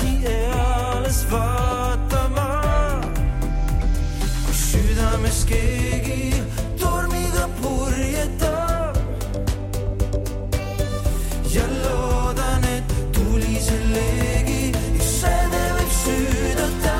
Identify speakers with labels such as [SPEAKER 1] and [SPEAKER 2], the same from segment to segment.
[SPEAKER 1] peasi eales vaatama, kui südames keegi tormiga purjetab ja loodan, et tulise leegi issede võib süüdata.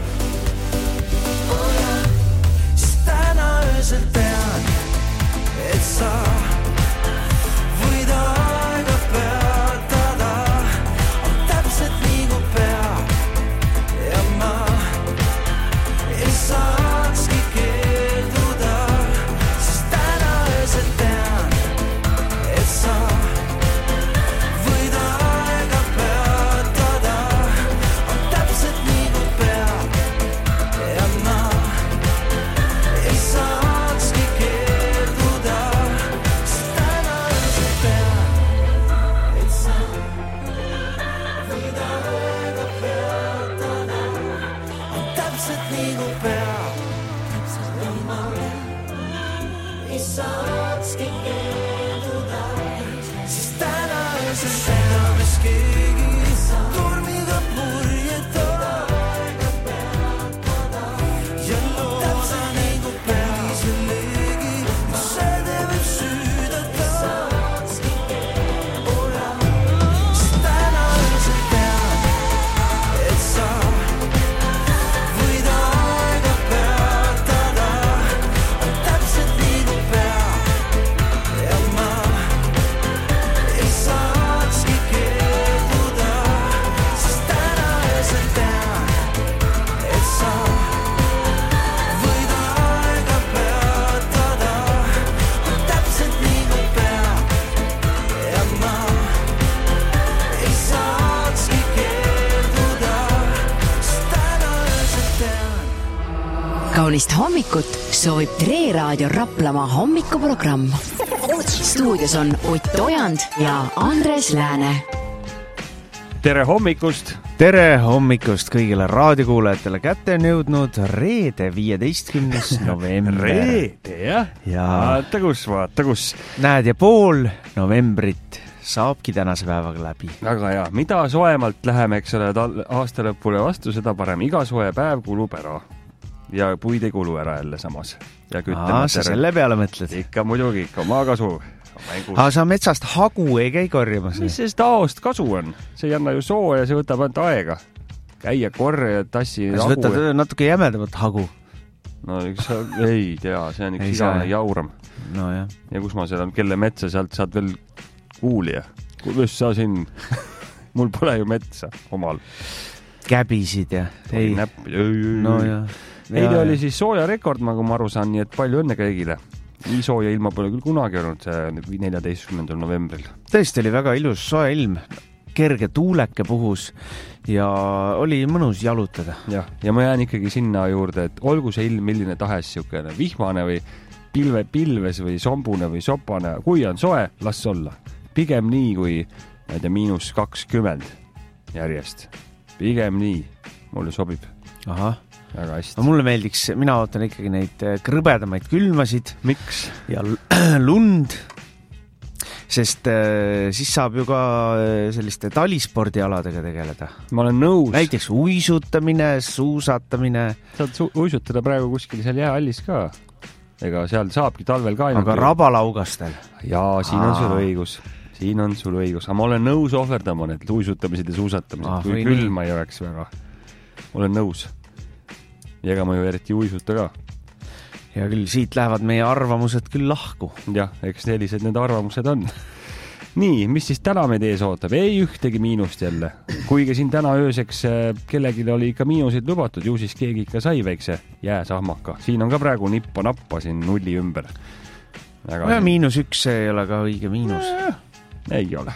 [SPEAKER 1] Oh ja, siis täna öösel tean, et sa võid aega peatada, on täpselt nii kui peab ja ma ei saakski keelduda, sest täna öösel tean, et sa võid aega peatada, on täpselt nii kui peab ja ma ei saakski keelduda, sest täna öösel tean, et sa võid aega peatada, on täpselt nii kui peab ja ma ei saakski keelduda, sest täna öösel südames keegi tormiga purjetab ja loodan, et tulise leegi issede võib süüdata. Oh ja, sest täna öösel tean, et sa võid aega peatada, on täpselt nii kui peab ja ma ei saakski keelduda, sest täna öösel tean, et sa võid aega peatada, on täpselt nii kui peab ja ma ei saakski keelduda, sest täna öösel tean.
[SPEAKER 2] Kaunist hommikut soovib Tre Raadio Raplamaa hommikuprogramm. Stuudios on Ott Ojand ja Andres Lääne.
[SPEAKER 3] Tere hommikust!
[SPEAKER 4] Tere hommikust kõigile raadiokuulajatele. Kätte on jõudnud reede 15. november.
[SPEAKER 3] Reede, jah?
[SPEAKER 4] Ja
[SPEAKER 3] Vaata kus.
[SPEAKER 4] näed, ja pool novembrit saabki tänase päevaga läbi.
[SPEAKER 3] Väga hea. Mida soemalt läheme, eks ole, aasta lõpule vastu, seda parem. Iga soe päev kulub ära. Ja puid ei kulu ära jälle samas. Ja
[SPEAKER 4] Sa selle peale mõtled?
[SPEAKER 3] Ikka muidugi, ikka maakasu.
[SPEAKER 4] Sa metsast hagu ei käi korjamas?
[SPEAKER 3] Mis see taost kasu on? See ei anna ju soo ja see võtab ainult aega. Käia korja ja tassi
[SPEAKER 4] Sa võtad natuke jämedamat hagu.
[SPEAKER 3] No ei tea, see on üks igane jauram.
[SPEAKER 4] No jah.
[SPEAKER 3] Ja kus ma seal on, kelle metsa sealt saad veel kuulija? Kus sa siin? Mul pole ju metsa omal.
[SPEAKER 4] Käbisid ja ei. No jah.
[SPEAKER 3] Eile oli siis sooja rekord, nagu ma aru saan, nii et palju õnne kõigile. Nii sooja ilma pole küll kunagi olnud see 14. novembril.
[SPEAKER 4] Tõesti oli väga ilus soe ilm, kerge tuuleke puhus ja oli mõnus jalutada.
[SPEAKER 3] Ja ma jään ikkagi sinna juurde, et olgu see ilm milline tahes siukene vihmane või pilves või sombune või sopane, kui on soe, las olla. Pigem nii kui, ma ei tea, -20 järjest. Pigem nii, mulle sobib.
[SPEAKER 4] Ahah.
[SPEAKER 3] Väga hästi.
[SPEAKER 4] No mulle meeldiks, mina ootan ikkagi neid krõbedamaid külmasid.
[SPEAKER 3] Miks?
[SPEAKER 4] Ja lund, sest siis saab ju ka selliste talispordialadega tegeleda.
[SPEAKER 3] Ma olen nõus.
[SPEAKER 4] Näiteks uisutamine, suusatamine.
[SPEAKER 3] Saad uisutada praegu kuskil seal jäähallis ka. Ega seal saabki talvel ka.
[SPEAKER 4] Aga rabalaugastel.
[SPEAKER 3] Jaa, siin on sul õigus. Siin on sul õigus. Aga ma olen nõus ohverdama need uisutamised ja suusatamised, kui külma ei oleks väga. Olen nõus. Ja ega ma ju eriti uisuta ka.
[SPEAKER 4] Ja küll siit lähevad meie arvamused küll lahku.
[SPEAKER 3] Jah, eks sellised need arvamused on. Nii, mis siis täna meid ees ootab? Ei ühtegi miinust jälle. Kuigi siin täna ööseks kellelgi oli ikka miinuseid lubatud, ju siis keegi ikka sai väikse jääsahmaka. Siin on ka praegu nippa-nappa siin nulli ümber.
[SPEAKER 4] Ja -1 ei ole ka õige miinus.
[SPEAKER 3] Ei ole.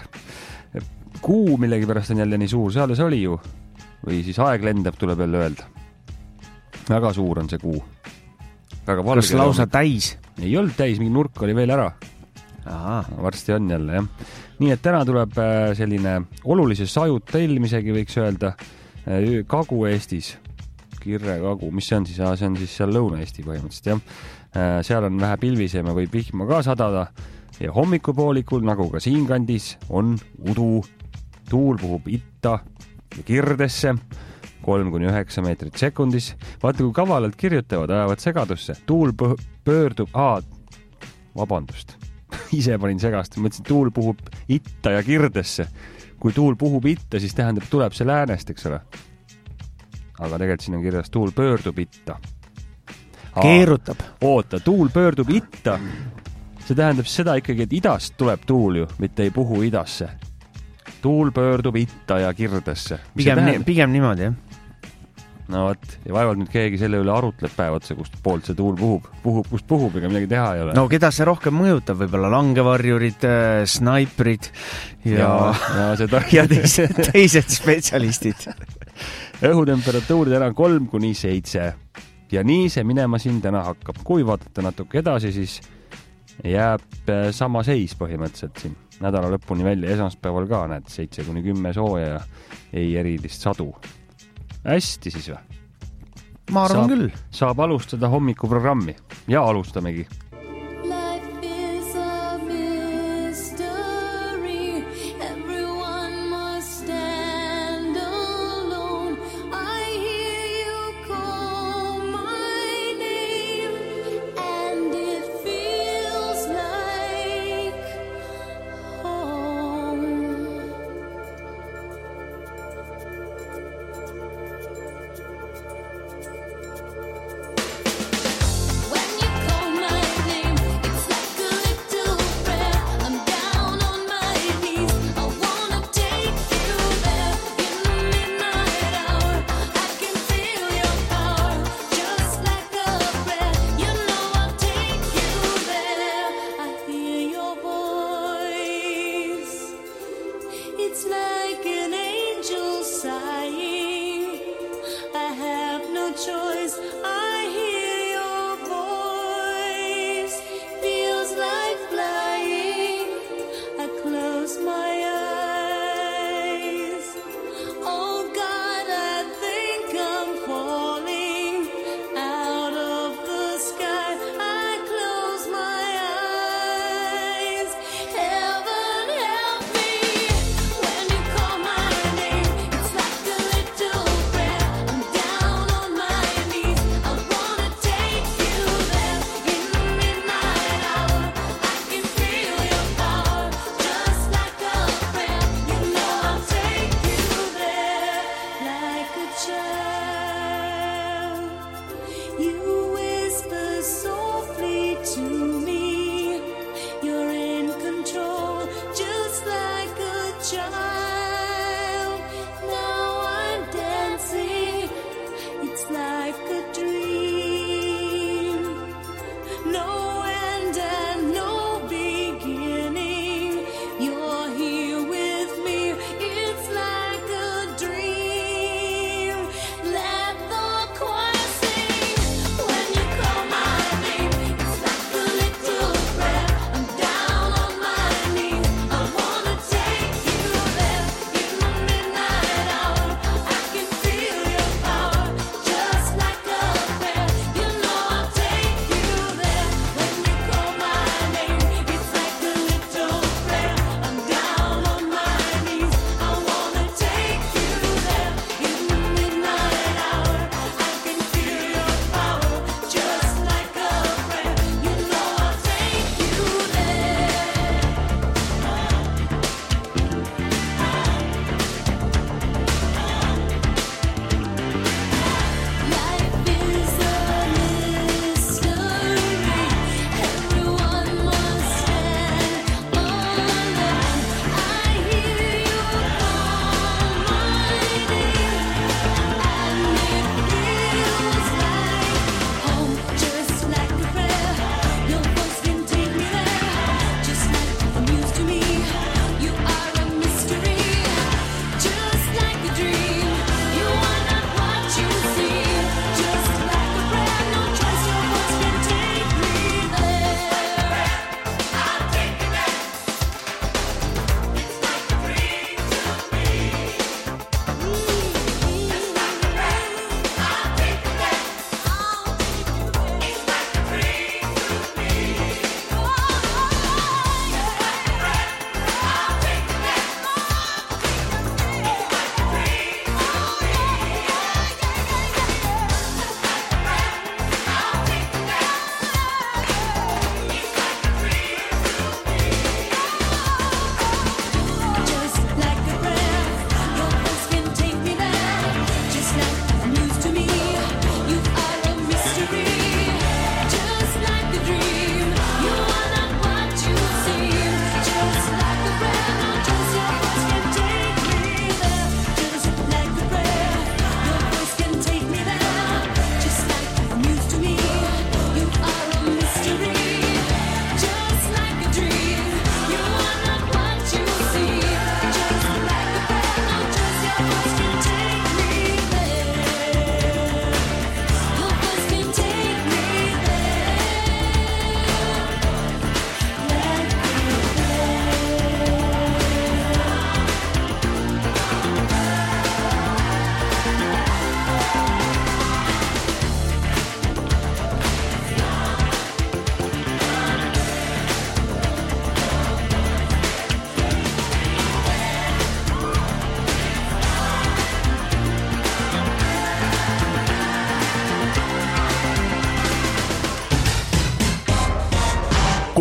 [SPEAKER 3] Kuu millegi pärast on jälle nii suur, seal see oli ju. Või siis aeg lendab, tuleb jälle öelda. Väga suur on see kuu.
[SPEAKER 4] Kas lausa täis?
[SPEAKER 3] Ei olnud täis, mingi nurk oli veel ära. Varsti on jälle, jah. Nii et täna tuleb selline olulise sajuta ilm isegi võiks öelda Kagu-Eestis. Kirre Kagu, mis see on siis? See on siis seal Lõuna-Eesti põhimõtteliselt, jah. Seal on vähe pilvisem ja võib vihma ka sadada. Ja hommikupoolikul, nagu ka siin kandis, on udu. Tuul puhub itta ja kirdesse 3-9 meetrit sekundis. Vaata, kui kavalalt kirjutavad, ajavad segadusse. Tuul pöördub... Vabandust. Ise panin segast. Mõtlesin, tuul puhub itta ja kirdesse. Kui tuul puhub itta, siis tähendab, tuleb see läänest, eks ole. Aga tegelikult siin on kirjas, tuul pöördub itta.
[SPEAKER 4] Keerutab.
[SPEAKER 3] Oota, tuul pöördub itta. See tähendab seda ikkagi, et idast tuleb tuul ju, mitte ei puhu idasse. Tuul pöördub itta ja kirdesse.
[SPEAKER 4] Pigem niimoodi, jah.
[SPEAKER 3] No võt, ja vaevalt nüüd keegi selle üle arutleb päev otsa, kust poolt see tuul puhub, kust puhub, ega midagi teha ei ole.
[SPEAKER 4] No keda see rohkem mõjutab, võib-olla langevarjurid, snaiprid ja teised spetsialistid.
[SPEAKER 3] Õhutemperatuur täna 3-7 ja nii see minema siin täna hakkab. Kui vaadata natuke edasi, siis jääb sama seis põhimõtteliselt siin nädala lõpuni välja. Esmaspäeval ka näed 7-10 sooja ja ei erilist sadu. Hästi siis või?
[SPEAKER 4] Ma arvan küll.
[SPEAKER 3] Saab alustada hommikuprogrammi ja alustamegi.
[SPEAKER 5] When you call my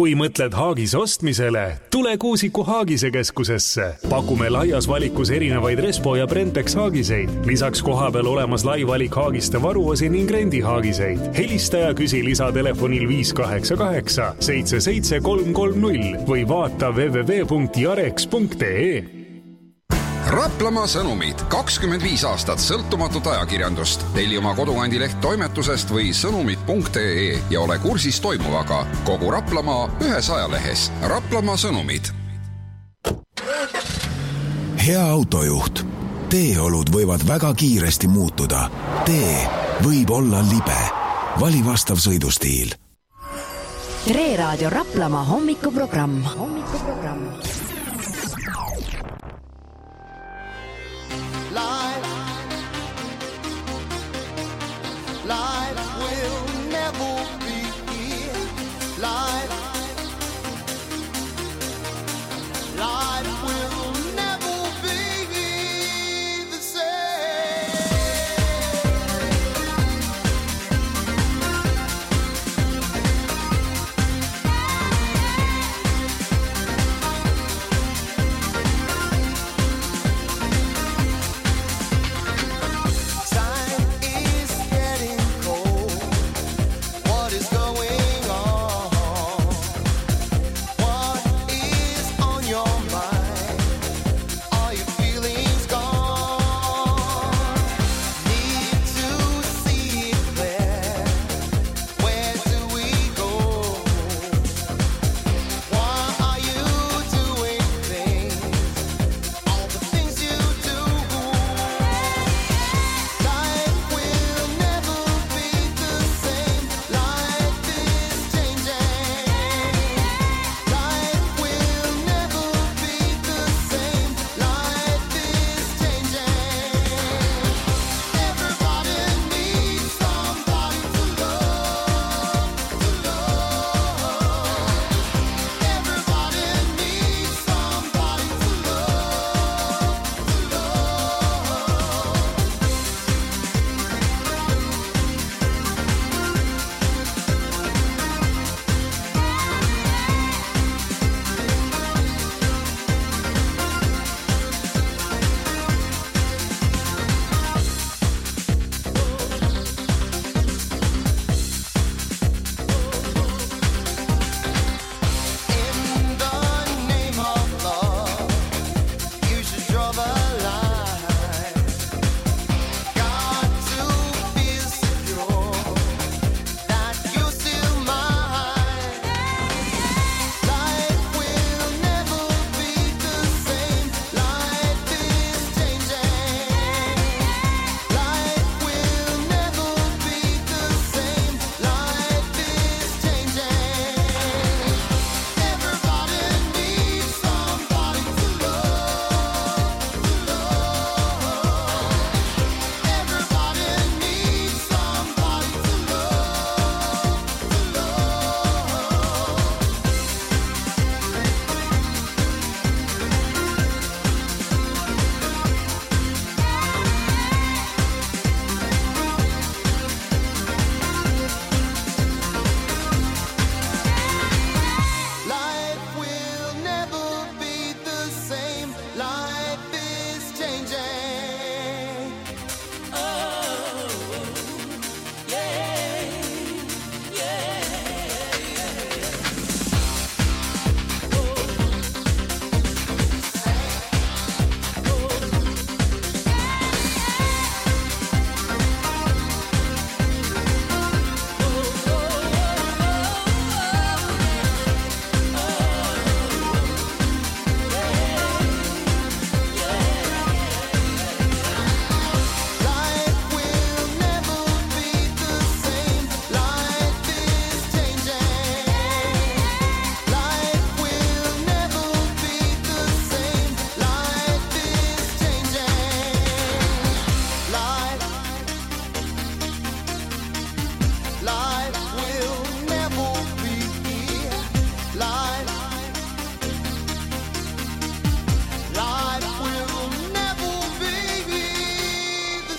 [SPEAKER 5] Kui mõtled haagis ostmisele, tule Kuusiku Haagise keskusesse. Pakume laias valikus erinevaid Respo ja Brentex haagiseid. Lisaks koha peal olemas lai valik haagiste varuosi ning rendihaagiseid. Helista ja küsi lisatelefonil 588 77330 või vaata www.jarex.ee.
[SPEAKER 6] Raplamaa sõnumid. 25 aastat sõltumatut ajakirjandust. Telli oma kodukandi-leht toimetusest või sõnumid.ee ja ole kursis toimuvaga. Kogu Raplamaa ühes ajalehes. Raplamaa sõnumid.
[SPEAKER 7] Hea autojuht. Teeolud võivad väga kiiresti muutuda. Tee võib olla libe. Vali vastav sõidustiil.
[SPEAKER 2] Tre Raadio Raplamaa hommikuprogramm.
[SPEAKER 1] Life will never be here. Life will never be the same. Time is getting cold. What is going on? What is on your mind? Are your feelings gone? Need to see it clear. Where do we go? Why are you doing things? All the things you do. Life will never be the same. Life is changing. Life will never be the same. Life is changing. Everybody needs somebody to love, to love. Everybody needs somebody to love, to love. In the name of love, you should draw the line. Got to feel secure that you're still mine. Life will never be the same. Life is changing. Life will never be the same. Life is changing. Everybody needs somebody to love, to love. Everybody needs somebody to love, to Life will never be the same. Life is changing. Oh, yeah, Life will never be the same. Life is changing. Life will never be the same. Life is changing. Life will never be here. Life will never be the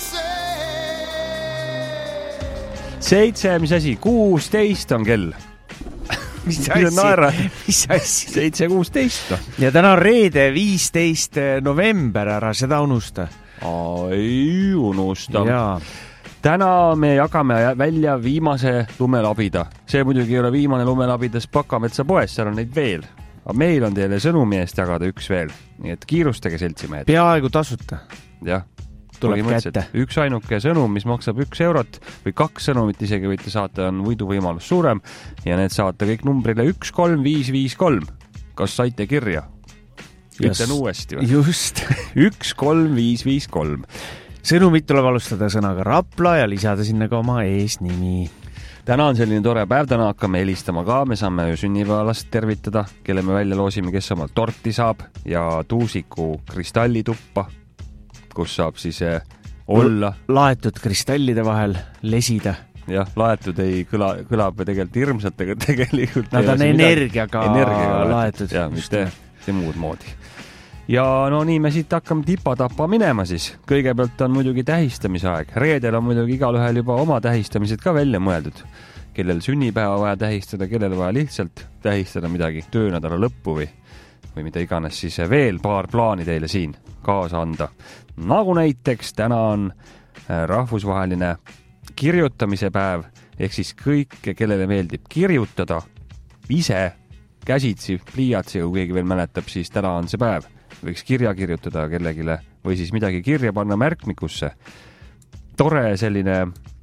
[SPEAKER 1] same.
[SPEAKER 3] 7, mis asi, 16 on kell.
[SPEAKER 4] mis assi?
[SPEAKER 3] 7.16.
[SPEAKER 4] Ja täna on reede 15. november, ära seda unusta.
[SPEAKER 3] Ei unusta. Täna me jagame välja viimase lumelabida. See muidugi ei ole viimane lumelabidas Pakametsa poes, seal on neid veel. Aga meil on teile sõnumi eest jagada üks veel. Nii et kiirustage seltsimehed.
[SPEAKER 4] Peaaegu tasuta.
[SPEAKER 3] Jah.
[SPEAKER 4] Tuleb kätte.
[SPEAKER 3] Üks ainuke sõnum, mis maksab 1 eurot või 2 sõnumit isegi võite saata, on võiduvõimalus suurem ja need saate kõik numbrile 13553. Kas saite kirja? Ütlen uuesti.
[SPEAKER 4] Just.
[SPEAKER 3] 13553.
[SPEAKER 4] Sõnumit tuleb alustada sõnaga Rapla ja lisada sinna ka oma eesnimi.
[SPEAKER 3] Täna on selline tore päev, täna hakkame helistama ka, me saame ju sünnipäevalast tervitada, kelle me välja loosime, kes omalt torti saab ja Tuusiku kristallituppa, kus saab siis olla.
[SPEAKER 4] Laetud kristallide vahel lesida.
[SPEAKER 3] Jah, laetud ei kõlab tegelikult hirmsalt, aga tegelikult
[SPEAKER 4] nad on energiaga laetud.
[SPEAKER 3] Ja, mitte muud moodi. Ja no nii me siit hakkame tipa-tapa minema siis. Kõigepealt on muidugi tähistamise aeg. Reedel on muidugi igalühel juba oma tähistamised ka välja mõeldud. Kellel sünnipäeva vaja tähistada, kellel vaja lihtsalt tähistada midagi töönädala lõppu või mida iganes, siis veel paar plaani teile siin kaasa anda. Nagu näiteks täna on rahvusvaheline kirjutamise päev, ehk siis kõik, kellele meeldib kirjutada ise käsitsi, pliiatsi, kui keegi veel mäletab, siis täna on see päev. Võiks kirja kirjutada kellegile või siis midagi kirja panna märkmikusse. Tore selline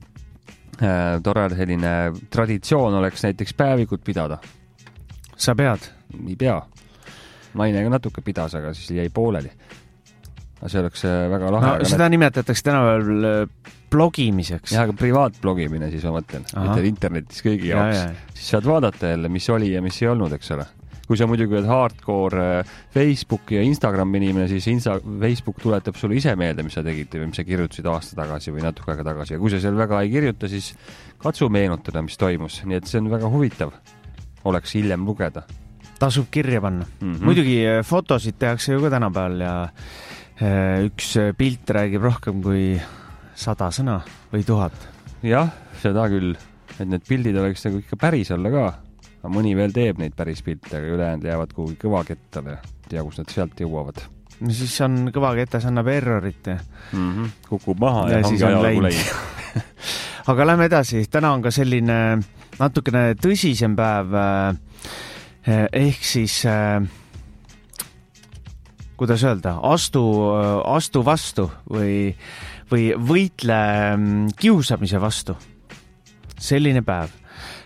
[SPEAKER 3] traditsioon oleks näiteks päevikut pidada.
[SPEAKER 4] Sa pead?
[SPEAKER 3] Ei pea. Naine ka natuke pidas, aga siis jäi pooleli. See oleks väga lahe.
[SPEAKER 4] No, seda nimetatakse tänapäeval blogimiseks.
[SPEAKER 3] Jah, aga privaatblogimine siis ma mõtlen. Mitte internetis kõigi jaoks. Siis saad vaadata jälle, mis oli ja mis ei olnud, eks ole. Kui sa muidugi oled hardcore Facebooki ja Instagrami inimene, siis Facebook tuletab sulle ise meelde, mis sa tegid või mis sa kirjutasid aasta tagasi või natuke aega tagasi. Ja kui sa seal väga ei kirjuta, siis katsu meenutada, mis toimus. Nii et see on väga huvitav. Oleks hiljem lugeda.
[SPEAKER 4] Tasub kirja panna. Muidugi fotosid tehakse ju ka tänapäeval ja üks pilt räägib rohkem kui 100 sõna või 1000.
[SPEAKER 3] Jah, seda küll. Et need pildid oleks nagu ikka päris olla ka. Aga mõni veel teeb neid päris pilte, aga ülejäänud jäävad kuhugi kõvakettale. Tea, kus nad sealt jõuavad.
[SPEAKER 4] No siis on kõvaketas annab errorit.
[SPEAKER 3] Kukub maha ja ongi ajalugu läinud.
[SPEAKER 4] Aga lähme edasi. Täna on ka selline natukene tõsisem päev. Ehk siis, kuidas öelda, astu vastu või võitle kiusamise vastu. Selline päev.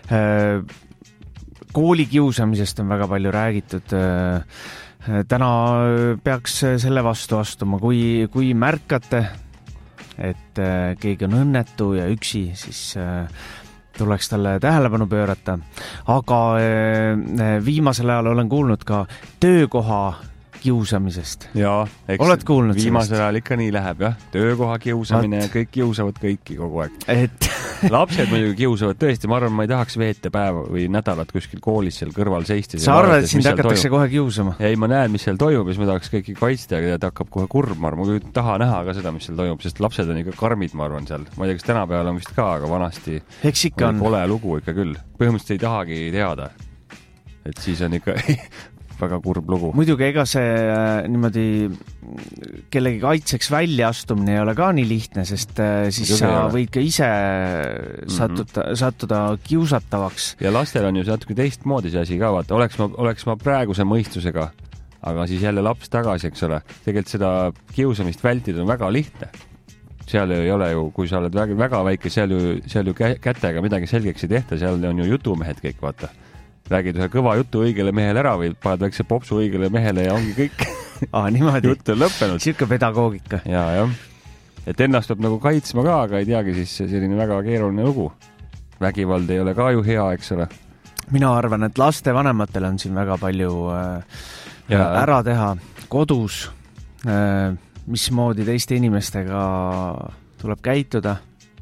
[SPEAKER 4] Koolikiusamisest on väga palju räägitud. Täna peaks selle vastu astuma, kui märkate, et keegi on õnnetu ja üksi, siis tuleks talle tähelepanu pöörata. Aga viimasel ajal olen kuulnud ka töökoha kiusamisest.
[SPEAKER 3] Jaa,
[SPEAKER 4] oled kuulnud
[SPEAKER 3] viimasel ajal ikka nii läheb, jah. Töökoha kiusamine ja kõik kiusavad kõiki kogu aeg. Lapsed muidugi kiusavad tõesti, ma arvan, ma ei tahaks veeta päeva või nädalat kuskil koolis seal kõrval seistis.
[SPEAKER 4] Sa arvad, et sind hakatakse kohe kiusama?
[SPEAKER 3] Ei, ma näen, mis seal toimub, siis ma tahaks kõiki kaitsta ja ta hakkab kohe kurb, ma ei taha näha ka seda, mis seal toimub, sest lapsed on ikka karmid, ma arvan, seal. Ma ei tea, kas tänapäeval on vist ka, aga vanasti pole lugu ikka küll. Põhimõtteliselt ei tahagi teada. Et siis on ikka väga kurb lugu. Muidugi
[SPEAKER 4] ega see niimoodi kellegi kaitseks välja astumine ei ole ka nii lihtne, sest siis sa võid ka ise sattuda kiusatavaks.
[SPEAKER 3] Ja lastel on ju natuke teistmoodi see asi ka, vaata, oleks ma praeguse mõistusega, aga siis jälle laps tagasi, eks ole. Tegelikult seda kiusamist vältida on väga lihtne. Seal ei ole ju, kui sa oled väga väike, seal ju kätega midagi selgeks ei tehta, seal on ju jutumehed kõik, vaata. Räägid ühe kõva jutu õigele mehele ära või paned väikse popsu õigele mehele ja ongi kõik.
[SPEAKER 4] Niimoodi.
[SPEAKER 3] Jutt on lõppenud.
[SPEAKER 4] Sirka pedagoogika.
[SPEAKER 3] Jah. Et ennast peab nagu kaitsma ka, aga ei teagi siis selline väga keeruline lugu. Vägivald ei ole ka ju hea, eks ole.
[SPEAKER 4] Mina arvan, et laste vanematel on siin väga palju ära teha kodus, mismoodi teiste inimestega tuleb käituda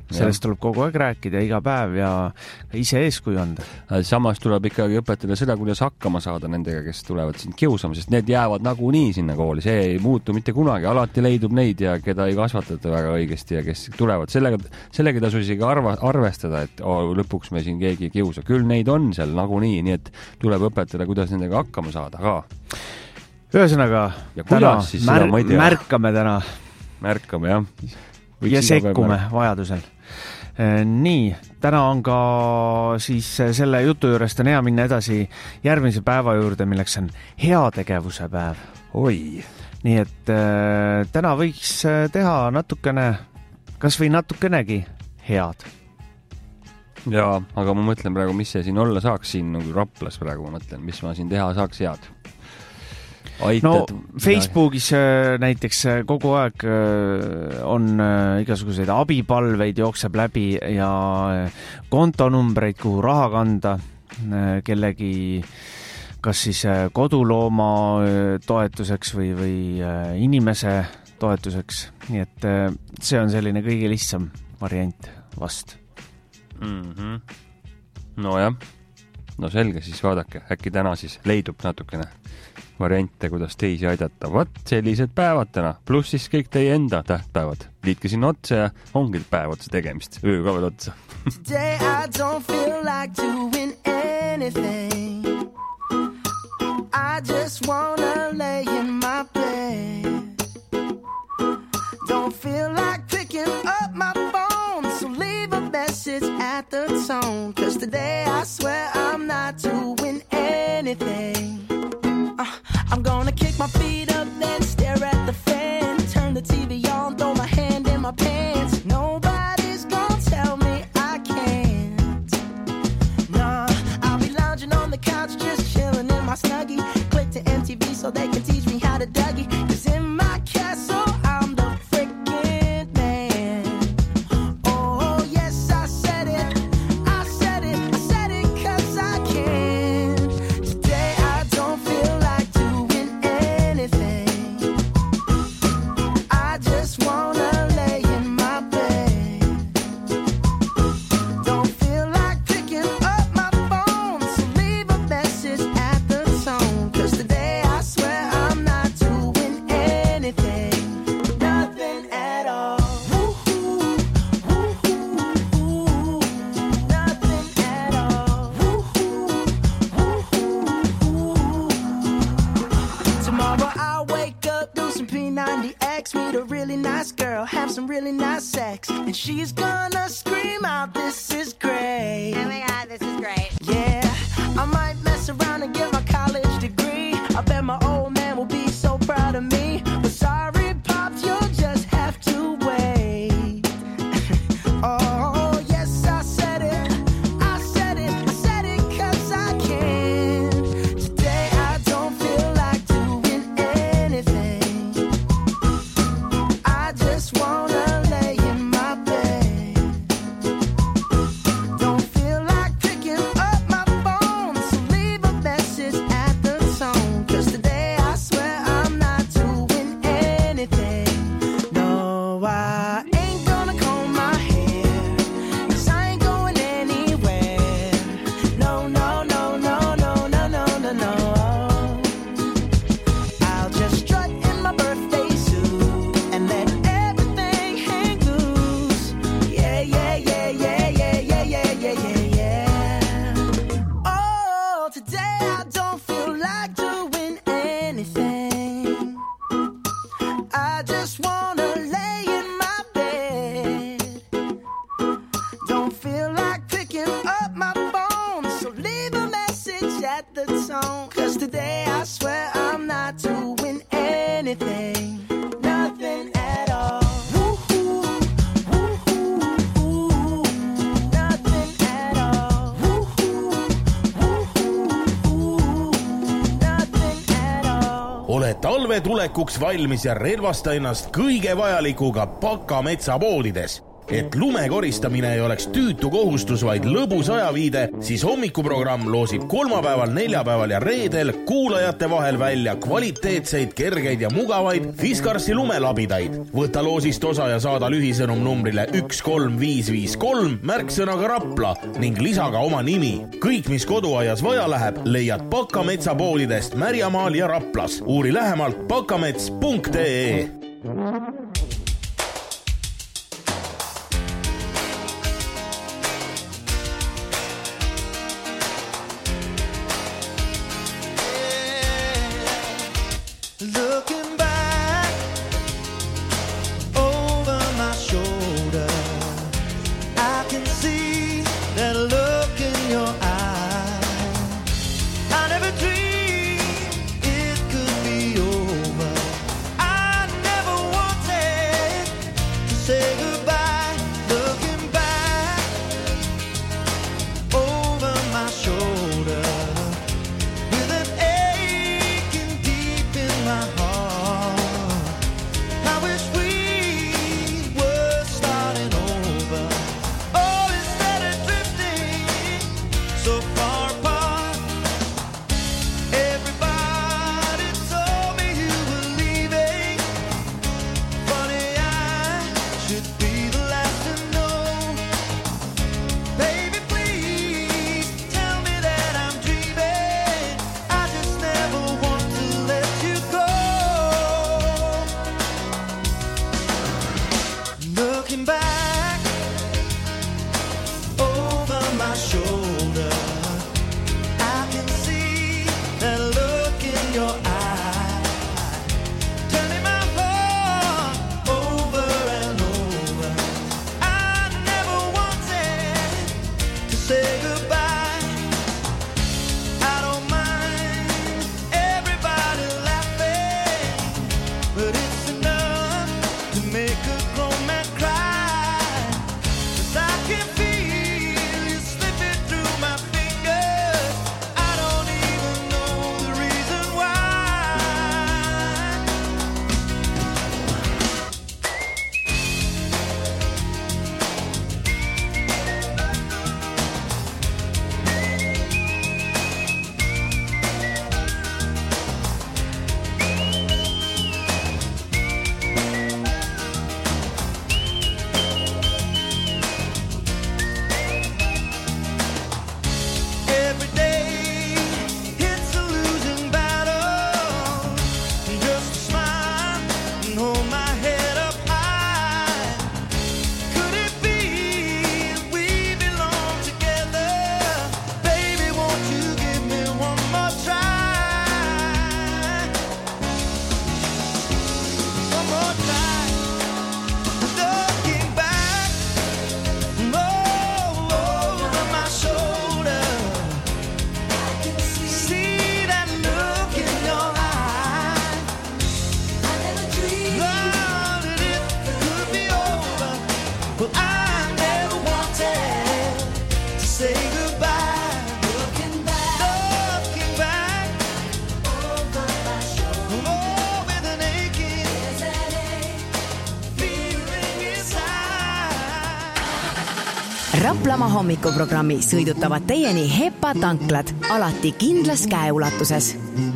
[SPEAKER 4] sellest tuleb kogu aeg rääkida iga päev ja ise eeskuju anda.
[SPEAKER 3] Samas tuleb ikkagi õpetada seda, kuidas hakkama saada nendega, kes tulevad sind kiusama, sest need jäävad nagunii sinna kooli, see ei muutu mitte kunagi, alati leidub neid ja keda ei kasvatata väga õigesti ja kes tulevad. Sellega tasu isegi arvestada, et lõpuks me siin keegi ei kiusa. Küll neid on seal nagunii, nii et tuleb õpetada, kuidas nendega hakkama saada ka.
[SPEAKER 4] Ühesõnaga, täna märkame täna.
[SPEAKER 3] Märkame, jah.
[SPEAKER 4] Ja sekkume vajadusel. Nii, täna on ka siis selle jutu juurest on hea minna edasi järgmise päeva juurde, milleks on heategevuse päev.
[SPEAKER 3] Oi!
[SPEAKER 4] Nii et täna võiks teha natukene, kas või natukenegi head.
[SPEAKER 3] Jaa, aga ma mõtlen praegu, mis see siin olla saaks siin nagu Raplas praegu, ma mõtlen, mis ma siin teha saaks head. Aitad,
[SPEAKER 4] Facebookis näiteks kogu aeg on igasuguseid abipalveid jookseb läbi ja kontonumbreid, kuhu raha kanda kellegi kas siis kodulooma toetuseks või inimese toetuseks. Nii et see on selline kõige lihtsam variant vast.
[SPEAKER 3] No jah, no selge, siis vaadake, äkki täna siis leidub natukene variante, kuidas teisi aidata. Vaat sellised päevad täna, pluss siis kõik teie enda tähtpäevad. Liitke sinna otsa ja ongi päev otsa tegemist. Öö ka veel otsa.
[SPEAKER 1] Today I don't feel like doing anything. I just wanna lay in my bed. Don't feel like picking up my phone, so leave a message at the tone. 'Cause today I swear I'm not doing anything. I'm gonna kick my feet up, then stare at the fan. Turn the TV on, throw my hand in my pants. Nobody's gonna tell me I can't. Nah, I'll be lounging on the couch, just chilling in my snuggie. Click to MTV so they can teach me how to Dougie. 'Cause in my castle, I'm the freaking man. Oh, yes, I said it. I said it. I said it 'cause I can. Today I don't feel like doing anything. I just wanna lay in my bed. Don't feel like picking up my phone, so leave a message at the tone. 'Cause today I swear I'm not doing anything. Nothing at all. Woo-hoo, woo-hoo, nothing at all. Woo-hoo, woo-hoo. Tomorrow I'll wake up, do some P90X, meet a really nice girl, have some really nice sex, and she's gonna scream out, "This is great."
[SPEAKER 8] Oh my God, this is great.
[SPEAKER 1] Yeah, I might mess around and get my college degree. I bet my old man will be so proud of me. But sorry, Pops, you'll just have to wait. Oh, yes, I said it. I said it. I said it 'cause I can. Today I don't feel like doing anything. I just wanna lay in my bed. Don't feel like picking up my phone, so leave a message at the tone. 'Cause today I swear I'm not doing anything. No, I ain't gonna comb my hair, 'cause I ain't going anywhere. No, no, no, no, no, no, no, no, no. I'll just strut in my birthday suit and let everything hang loose. Yeah, yeah, yeah, yeah, yeah, yeah, yeah, yeah, yeah, yeah. Oh, today I don't feel like doing anything. I just wanna lay in my bed. Don't feel like picking up my phone, so leave a message at the tone. 'Cause today I swear I'm not doing anything. Nothing at all. Woo-hoo, woo-hoo, nothing at all. Woo-hoo, woo-hoo, nothing at all.
[SPEAKER 9] Oled talve tulekuks valmis ja relvasta ennast kõige vajalikuga Paka metsapoodides.
[SPEAKER 8] Et lume koristamine ei oleks tüütu kohustus, vaid lõbus ajaviide, siis hommikuprogramm loosib kolmapäeval, neljapäeval ja reedel kuulajate vahel välja kvaliteetseid, kergeid ja mugavaid Fiskarsi lumelabidaid. Võta loosist osa ja saada lühisõnum numbrile 13553 märksõnaga Rapla ning lisaga oma nimi. Kõik, mis koduaias vaja läheb, leiad Pakametsa poolidest Märjamaal ja Raplas. Uuri lähemalt pakamets.ee.
[SPEAKER 1] Looking back over my shoulder, I can see that look in your eye. I never dreamed it could be over. I never wanted to say goodbye. Looking back over my shoulder, with an aching deep in my heart. I wish we were starting over. Oh, instead of drifting so far apart. Everybody told me you were leaving. Funny, I should be the last to know. Baby, please tell me that I'm dreaming. I just never want to let you go. Looking back over my shoulder, I can see that look in your eye, turning my heart over and over. I never wanted to say goodbye. I don't mind everybody laughing, but it's enough to make a grown man cry. 'Cause I can feel you slipping through my fingers. I don't even know the reason why. Every day it's a losing battle. Just a smile and hold my head up high. Could it be we belong together? Baby, won't you give me one more try? One more try. Looking back over my shoulder, I can see that look in your eye. I never dreamed that it could be over. Well, I never wanted to say goodbye. Looking back over my shoulder, oh, with an aching feeling inside.
[SPEAKER 2] Raplamaa hommikuprogrammi sõidutavad teieni Hepa tanklad, alati kindlas käeulatuses.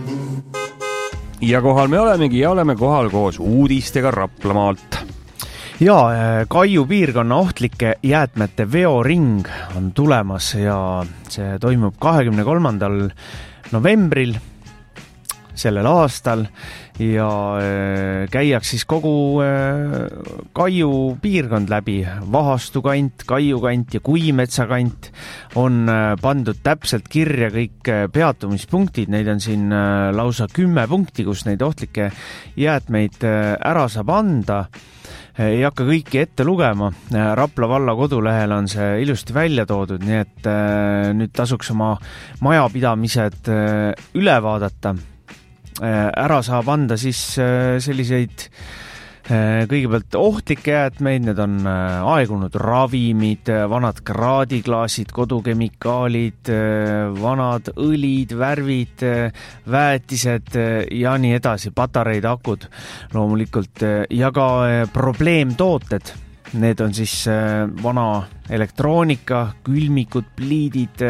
[SPEAKER 3] ja kohal me olemegi ja oleme kohal koos uudistega Raplamaalt.
[SPEAKER 4] Ja Kaiu piirkonna ohtlike jäätmete veoring on tulemas ja see toimub 23. novembril sellel aastal ja käiaks siis kogu Kaiu piirkond läbi. Vahastu kant, Kaiu kant ja Kuimetsa kant on pandud täpselt kirja kõik peatumispunktid. Neid on siin lausa 10 punkti, kus neid ohtlikke jäätmeid ära saab anda. Ei hakka kõiki ette lugema. Rapla valla kodulehel on see ilusti välja toodud, nii et nüüd tasuks oma majapidamised üle vaadata. Ära saab anda siis selliseid kõigepealt ohtlikke jäätmeid, need on aegunud ravimid, vanad kraadiklaasid, kodukemikaalid, vanad õlid, värvid, väetised ja nii edasi, patareid, akud loomulikult ja ka probleemtooted. need on siis vana elektroonika, külmikud, pliidid,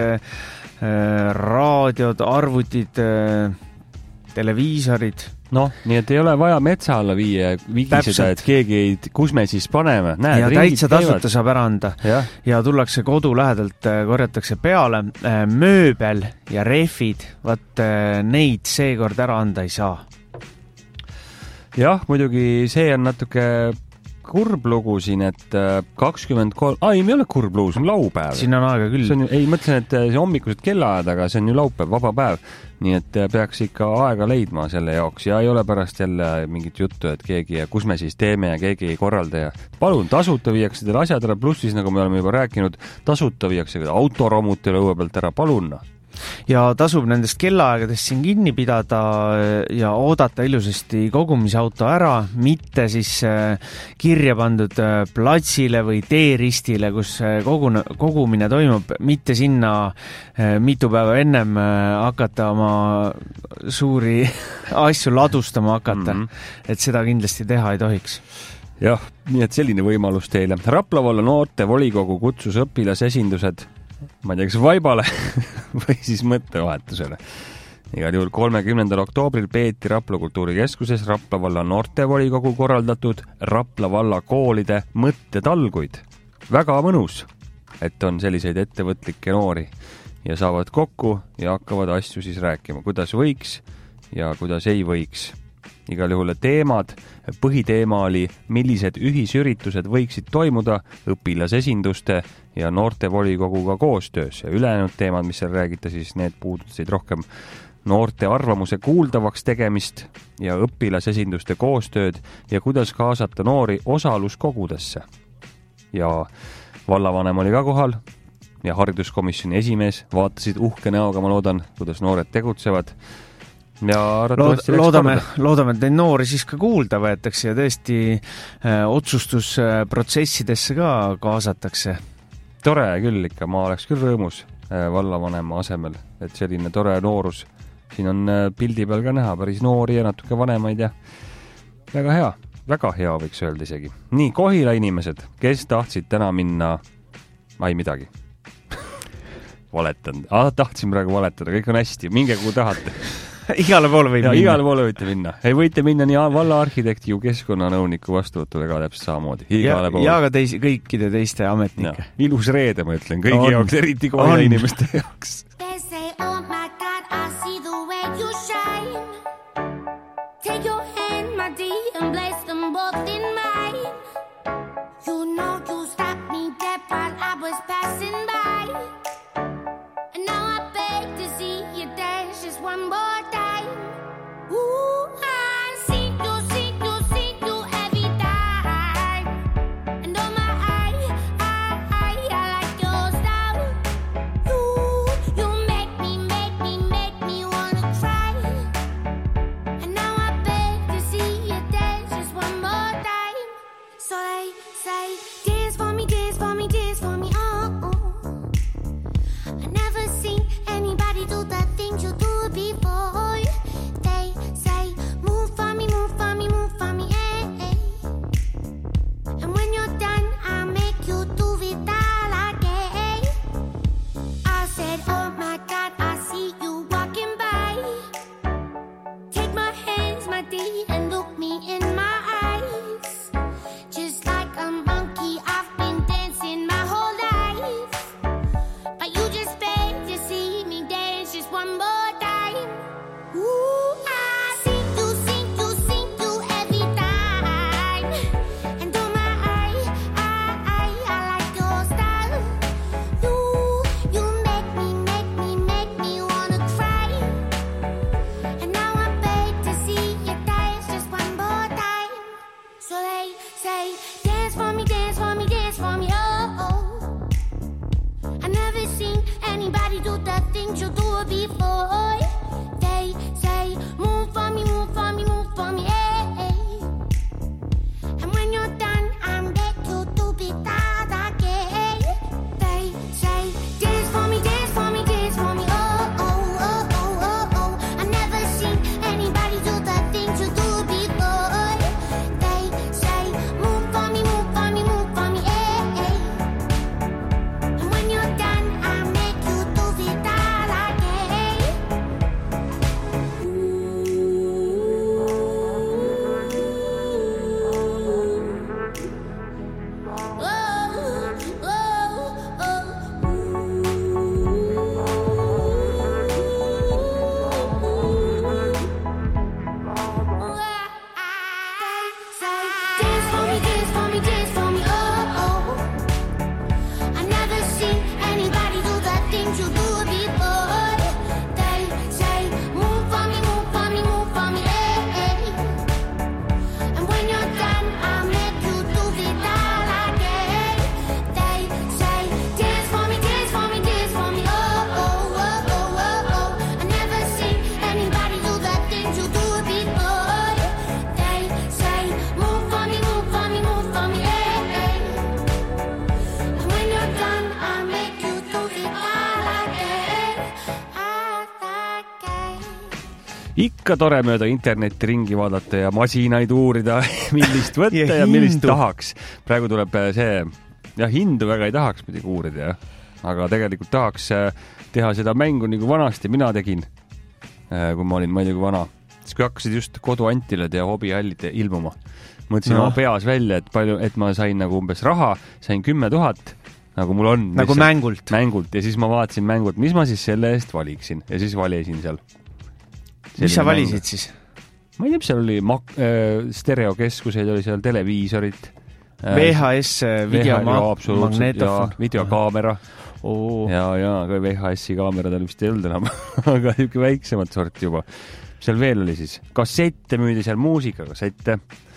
[SPEAKER 4] raadiod, arvutid, televiisorid.
[SPEAKER 3] Noh, nii et ei ole vaja metsa alla vigiseda, et keegi ei, kus me siis paneme. Näed,
[SPEAKER 4] ja täitsa tasuta saab ära anda. Ja tullakse kodu lähedalt, korjatakse peale. Mööbel ja rehvid, vaat neid seekord ära anda ei saa.
[SPEAKER 3] Jah, muidugi see on natuke kurb lugu siin, et 23... ei ole kurb lugu, see on laupäev.
[SPEAKER 4] Siin on aega küll.
[SPEAKER 3] Ei, mõtlen, et see hommikused kellaajad, aga see on ju laupäev, vaba päev. Nii et peaks ikka aega leidma selle jaoks ja ei ole pärast jälle mingit juttu, et keegi ja kus me siis teeme ja keegi ei korralda ja palun, tasuta viiakse teile asjad ära, pluss siis, nagu me oleme juba rääkinud, tasuta viiakse autoromut teile õue pealt ära, palun.
[SPEAKER 4] Ja tasub nendest kellaaegadest siin kinni pidada ja oodata ilusasti kogumisauto ära, mitte siis kirja pandud platsile või teeristile, kus kogumine toimub, mitte sinna mitu päeva ennem hakata oma suuri asju ladustama hakata, et seda kindlasti teha ei tohiks.
[SPEAKER 3] Jah, nii et selline võimalus teile. Rapla valla noorte volikogu kutsus õpilasesindused ma ei tea, kas vaibale või siis mõttevahetusele. Igal juhul 30. oktoobril peeti Rapla kultuurikeskuses Rapla valla noortevolikogu korraldatud Rapla valla koolide mõttetalguid. Väga mõnus, et on selliseid ettevõtlikke noori ja saavad kokku ja hakkavad asju siis rääkima, kuidas võiks ja kuidas ei võiks. Igal juhul teemad, põhiteema oli, millised ühisüritused võiksid toimuda õpilasesinduste ja noortevolikoguga koostöös ja ülejäänud teemad, mis seal räägita, siis need puudutasid rohkem noorte arvamuse kuuldavaks tegemist ja õpilasesinduste koostööd ja kuidas kaasata noori osaluskogudesse. Ja vallavanem oli ka kohal ja hariduskomisjoni esimees vaatasid uhke näoga, ma loodan, kuidas noored tegutsevad. Ja
[SPEAKER 4] loodame, et neid noori siis ka kuulda võetakse ja tõesti otsustusprotsessidesse ka kaasatakse.
[SPEAKER 3] Tore küll ikka, ma oleks küll rõõmus vallavanema asemel, et selline tore noorus. Siin on pildi peal ka näha päris noori ja natuke vanemaid ja väga hea võiks öelda isegi. Nii, Kohila inimesed, kes tahtsid täna minna, ei midagi. Valetan. Tahtsin praegu valetada, kõik on hästi, minge kuhu tahate.
[SPEAKER 4] Igale poole võite minna.
[SPEAKER 3] Igale poole võite minna. Ei võite minna nii valla arhitekti kui keskkonnanõuniku vastuvõtule ka täpselt samamoodi.
[SPEAKER 4] Ja ka kõikide teiste ametnike.
[SPEAKER 3] Ilus reede, ma ütlen, kõigi jaoks, eriti Kohila inimeste jaoks.
[SPEAKER 9] Take your hand, my dear, and place them both in mine. You know you stopped me dead while I was passing by. And now I beg to see you dance just one more time. Ooh, I see you every time. And oh my, I like your style. You make me wanna cry. And now I beg to see you dance just one more time. So they say, dance for me, dance for me, dance for me, oh. I never seen anybody do the things you do before. They say, move for me, move for me, move for me, eh. And when you're done, I'll make you do it all again. I said, oh my God, I see you walking by. Take my hands, my dear, and look me in my eyes. Just like a monkey, I've been dancing my whole life. But you just beg to see me dance just one more time. Ooh, I see you every time. And oh my, I like your style. You make me wanna cry. And now I beg to see you dance just
[SPEAKER 3] ikka tore mööda internetti ringi vaadata ja masinaid uurida, millist võtta ja millist tahaks. Praegu tuleb see, hindu väga ei tahaks midagi uurida, aga tegelikult tahaks teha seda mängu nagu vanasti mina tegin, kui ma olin, ma ei tea kui vana. Siis kui hakkasid just koduantilad ja hobihallid ilmuma. Mõtlesin oma peas välja, et ma sain nagu umbes raha, sain 10 000, nagu mul on.
[SPEAKER 4] Nagu mängult.
[SPEAKER 3] Mängult ja siis ma vaatasin mängult, mis ma siis selle eest valiksin ja siis valisin seal.
[SPEAKER 4] Mis sa valisid siis?
[SPEAKER 3] Ma ei tea, seal oli stereokeskuseid, oli seal televiisorid.
[SPEAKER 4] VHS, videomagnetofon.
[SPEAKER 3] Videokaamera. Ja VHS-i kaamerad vist ei olnud enam, aga niisugune väiksemat sorti juba. Seal veel oli siis kassette, müüdi seal muusikakassette.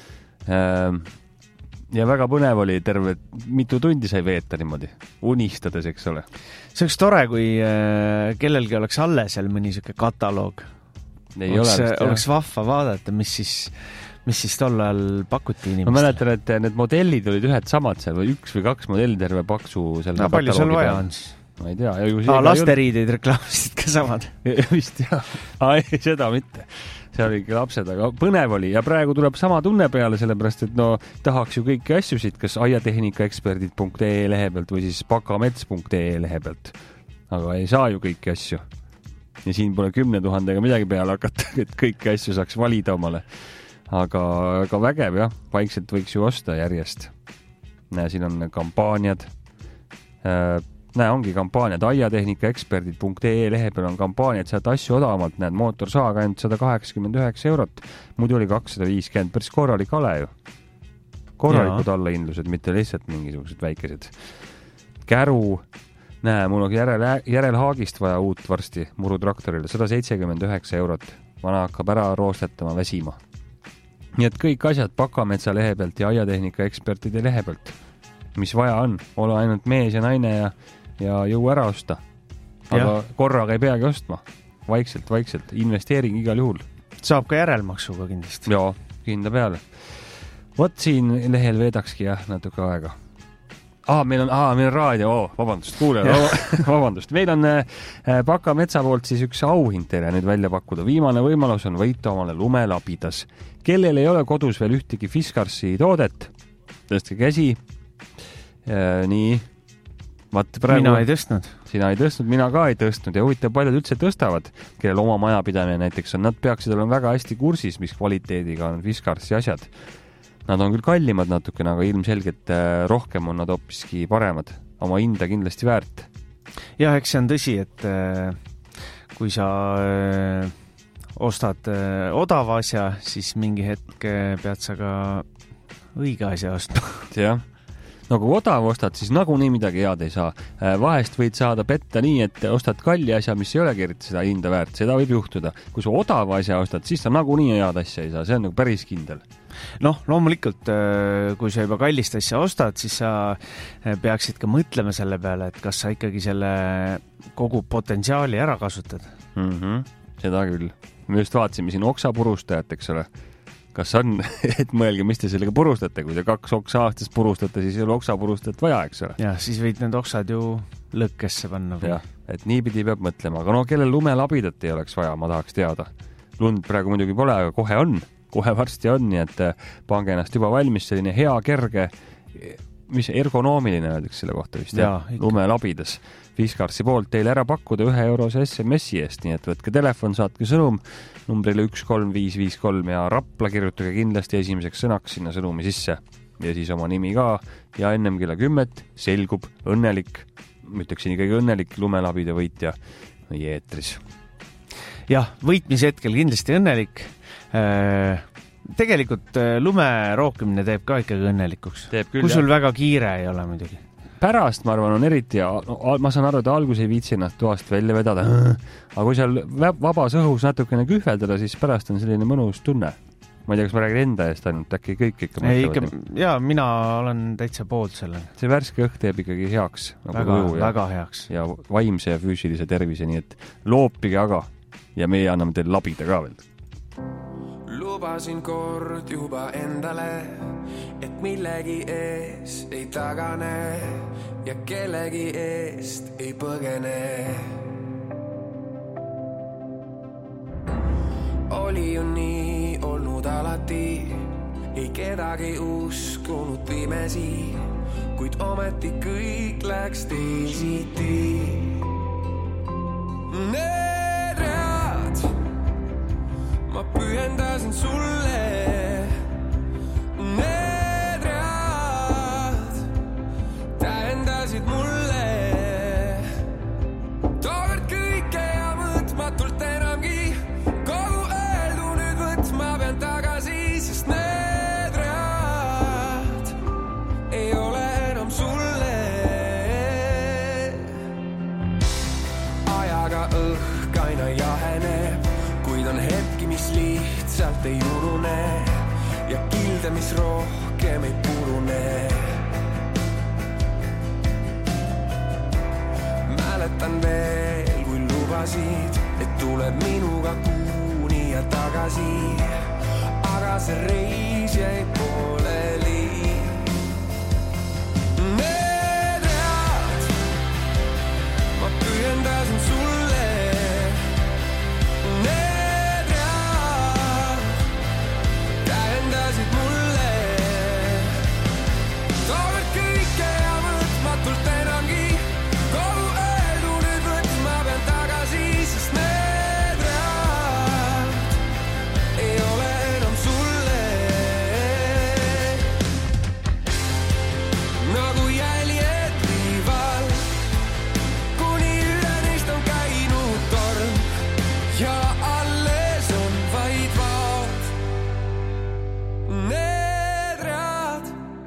[SPEAKER 3] Ja väga põnev oli, terve mitu tundi sai veeta niimoodi, unistades, eks ole.
[SPEAKER 4] See oleks tore, kui kellelgi oleks alle seal mõni siuke kataloog. Oleks vahva vaadata, mis siis tol ajal pakuti inimestele. Ma mäletan, et need modellid olid ühed samad seal või 1 või 2 modelli terve paksu seal kataloogi peal. Palju sul vaja on siis? Ma ei tea. Lasteriideid reklaamisid ka samad.
[SPEAKER 3] Vist jah. Ei, seda mitte. See oli ikka lapsed, aga põnev oli ja praegu tuleb sama tunne peale, sellepärast, et tahaks ju kõiki asju siit, kas aiatehnikaeksperdid.ee lehe pealt või siis pakamets.ee lehe pealt. Aga ei saa ju kõiki asju. Ja siin pole 10 000 midagi peale hakata, et kõiki asju saaks valida omale. Aga vägev jah, vaikselt võiks ju osta järjest. Näe, siin on kampaaniad. Ongi kampaaniad, aiatehnikaeksperdid.ee lehe peal on kampaaniad, saad asju odavamalt, näed, mootorsaag ainult 189 €, muidu oli 250, päris korralik ale ju. Korralikud allahindlused, mitte lihtsalt mingisugused väikesed. Käru, näe, mul on järelhaagist vaja uut varsti murutraktorile, 179 €, vana hakkab ära roostetama väsima. Nii et kõik asjad Pakametsa lehe pealt ja aiatehnikaekspertide lehe pealt, mis vaja on, ole ainult mees ja naine ja jõu ära osta. Aga korraga ei peagi ostma. Vaikselt, investeering igal juhul.
[SPEAKER 4] Saab ka järelmaksuga kindlasti.
[SPEAKER 3] Joo, kinda peale. Vot siin lehel veedakski natuke aega. Meil on raadio, vabandust, kuule, vabandust. Meil on Pakametsa poolt siis üks auhind teile nüüd välja pakkuda. Viimane võimalus on võita omale lumelabidas. Kellel ei ole kodus veel ühtegi Fiskarsi toodet, tõstke käsi. Nii.
[SPEAKER 4] Mina ei tõstnud.
[SPEAKER 3] Sina ei tõstnud, mina ka ei tõstnud ja huvitav paljud üldse tõstavad, kellel oma majapidamine näiteks on. Nad peaksid olema väga hästi kursis, mis kvaliteediga on Fiskarsi asjad. Nad on küll kallimad natukene, aga ilmselgelt rohkem on nad hoopiski paremad. Oma hinda kindlasti väärt.
[SPEAKER 4] Jah, eks see on tõsi, et kui sa ostad odava asja, siis mingi hetk pead sa ka õige asja ostma.
[SPEAKER 3] Jah. No kui odav ostad, siis nagunii midagi head ei saa. Vahest võid saada petta nii, et ostad kalli asja, mis ei olegi eriti seda hinda väärt. Seda võib juhtuda. Kui sa odava asja ostad, siis sa nagunii head asja ei saa. See on nagu päris kindel.
[SPEAKER 4] Loomulikult, kui sa juba kallist asja ostad, siis sa peaksid ka mõtlema selle peale, et kas sa ikkagi selle kogu potentsiaali ära kasutad.
[SPEAKER 3] Seda küll. Me just vaatasime siin oksapurustajat, eks ole. Kas on, et mõelge, mis te sellega purustate, kui te 2 oksa aastas purustate, siis ei ole oksapurustajat vaja, eks ole.
[SPEAKER 4] Jah, siis võid need oksad ju lõkkesse panna.
[SPEAKER 3] Jah, et niipidi peab mõtlema, aga kellel lumelabidat ei oleks vaja, ma tahaks teada. Lund praegu muidugi pole, aga kohe varsti on, nii et pange ennast juba valmis, selline hea, kerge, mis ergonoomiline öeldaks selle kohta vist, lumelabidas. Fiskarsi poolt teile ära pakkuda 1 eurose SMS-i eest, nii et võtke telefon, saatke sõnum numbrile 13553 ja Rapla kirjutage kindlasti esimeseks sõnaks sinna sõnumi sisse ja siis oma nimi ka ja ennem kella 10 selgub õnnelik, ütleksin ikkagi õnnelik lumelabide võitja meie eetris.
[SPEAKER 4] Jah, võitmise hetkel kindlasti õnnelik. Tegelikult lume rookimine teeb ka ikkagi õnnelikuks. Kui sul väga kiire ei ole muidugi.
[SPEAKER 3] Pärast, ma arvan, on eriti, ma saan aru, et algus ei viitsi ennast toast välja vedada, aga kui seal vabas õhus natukene kühveldada, siis pärast on selline mõnus tunne. Ma ei tea, kas ma räägin enda eest ainult, äkki kõik ikka mõtlevad.
[SPEAKER 4] Jaa, mina olen täitsa poolt selle.
[SPEAKER 3] See värske õhk teeb ikkagi heaks.
[SPEAKER 4] Väga heaks.
[SPEAKER 3] Ja vaimse ja füüsilise tervise, nii et loopige aga ja meie anname teil labida ka veel.
[SPEAKER 10] Lubasin kord juba endale, et millegi ees ei tagane ja kellegi eest ei põgene. Oli ometi ei kedagi uskunud pimesi, kuid ometi kõik läks teisiti. Need read ma pühendasin sulle, need read tähendasid mulle tookord kõike ja mõtmatult enamgi. Kogu öeldu nüüd võtma pean tagasi, sest need read ei ole enam sulle. Ajaga õhk aina jaheneb, kuid on hetki, mis lihtsalt ei unune ja kilde, mis rohkem ei purune. Mäletan veel, kui lubasid, et tuleb minuga kuuni ja tagasi, aga see reis jäi pooleli. Need read ma pühendasin sulle, need read tähendasid mulle tookord kõike ja mõtmatult enamgi. Kogu öeldu nüüd võtma pean tagasi, sest need read ei ole enam sulle. Nagu jäljed liival, kuni üle neist on käinud torm ja alles on vaid vaad. Need read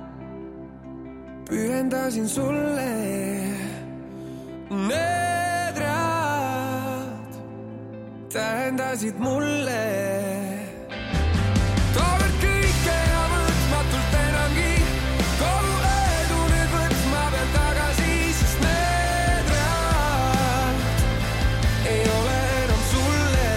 [SPEAKER 10] pühendasin sulle, need read tähendasid mulle tookord kõike ja mõtmatult enamgi. Kogu öeldu nüüd võtma pean tagasi, sest need read ei ole enam sulle.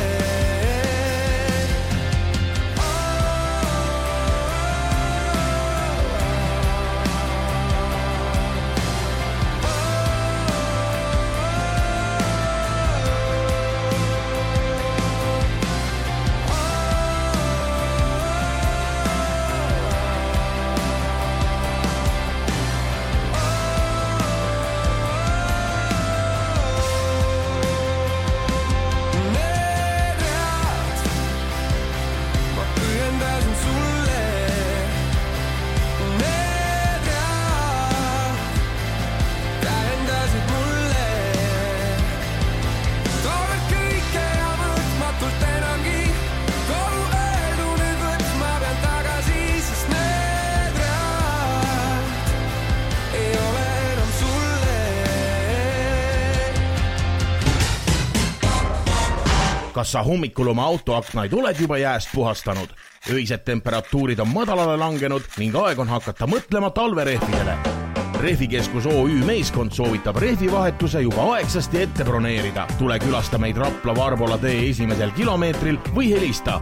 [SPEAKER 8] Kas sa hommikul oma autoaknaid oled juba jääst puhastanud? Öised temperatuurid on madalale langenud ning aeg on hakata mõtlema talverehvidele. Rehvikeskus OÜ meeskond soovitab rehvivahetuse juba aegsasti ette broneerida. Tule külasta meid Rapla Varbola tee esimesel kilomeetril või helista